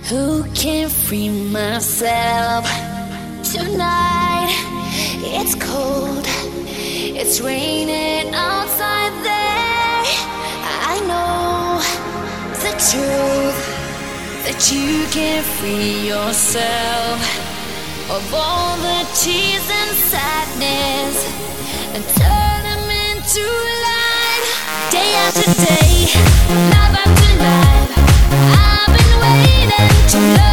Who can free myself tonight? It's cold, it's raining outside there. I know the truth, that you can't free yourself of all the tears and sadness and turn them into light. Day after day, life after life, I've been waiting to love.